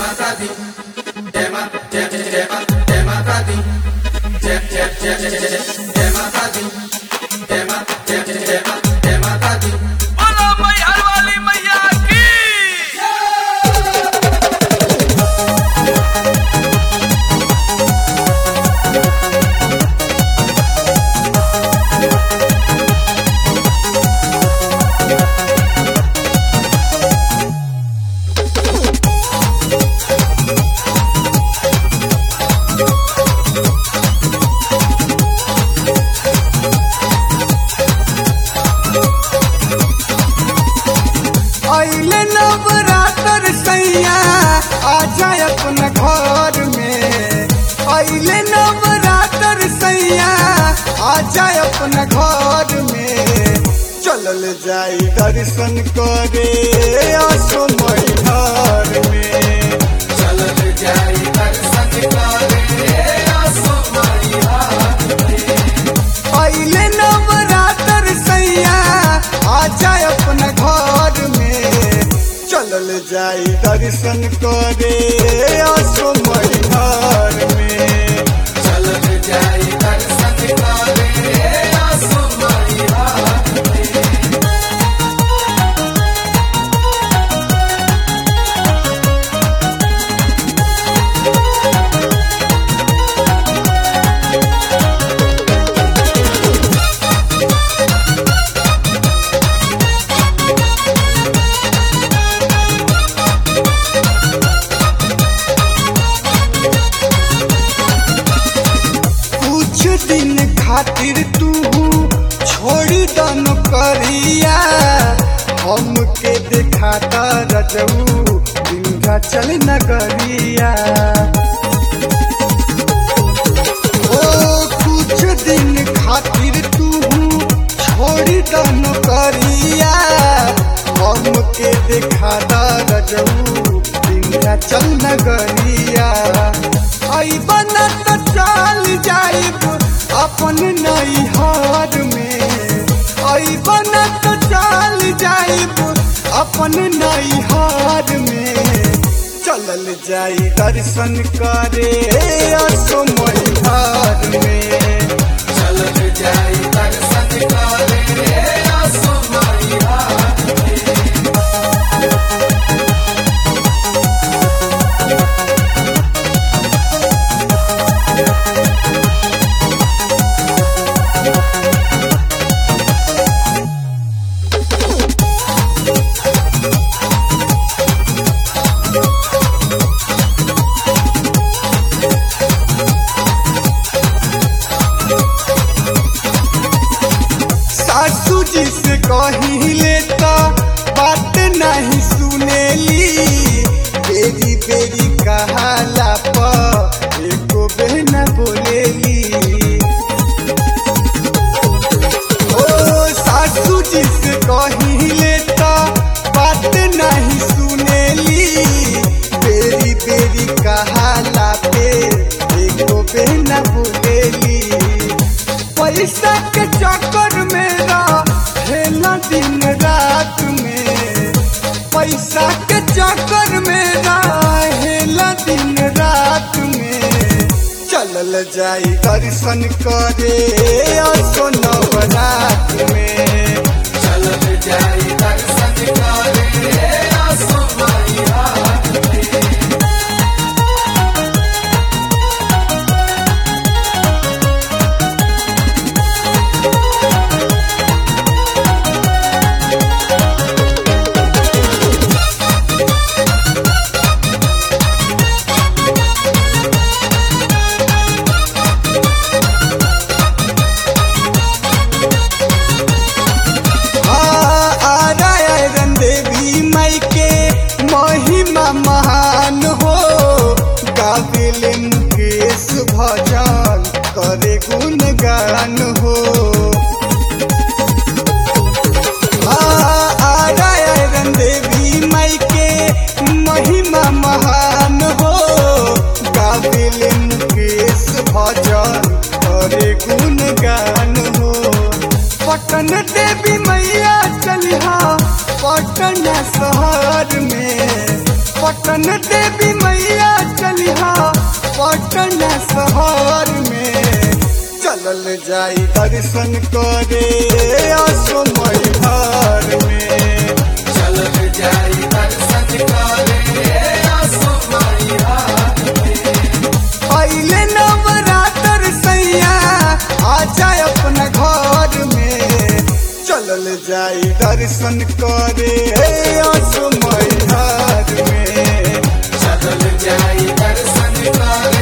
माता दी जय माता जय माता दी जय माता दी जय माता दी। बोलो मैहर वाली मैया की। अइले नवरात्र सैया आजा अपना घर में। अइले नवरात्र सैया आजा अपना घर में। चलल जाई दर्शन करे आसो मैहर में। चलल जाई दर्शन करे आसो मैहर में। अइले नवरात्र सैया आजा अपना घर में। चलल जाई दर्शन करे आसो मैहर में। चलल जाई दर्शन करे आसो मैहर में। कुछ दिन खातिर तू छोड़ी दन करिया। हमके दिखाता रजऊ विंध्याचल नगरिया। ओ कुछ दिन खातिर तू छोड़ी दन करिया। हमके दिखाता रजऊ विंध्याचल नगरिया। अइबा न त चल जाइब अपन नैहर में। अइबा न त चल जाइब अपन नैहर में। चलल जाई दर्शन करे आसो मैहर में। चलल जाई दर्शन करे आसो मैहर में। सासू जी से कहिले त बात नहीं सुनेली। बेरी बेरी कहाला पर एको बहना बोलेली। ओ सासू जी से कहिले त बात नहीं सुनेली। बेरी बेरी कहाला पे एको बहना बोलेली। पैसा के चक्कर में रहेला दिन रात में। पैसा के चक्कर में रहेला दिन रात में। चलल जाई दर्शन करे आसो नवरात में। चलल जाई दर्शन करे आसो मैहर में। धन देवी मैया चलिहा पटना शहर में चलल जाई दर्शन करे असो मैहर में चलल जाई दर्शन करे आसो मैहर में पहले नवरात्र सैया आ जाए अपना घर में चलल जाई दर्शन करे असो मैहर में चलल जाई दर्शन करे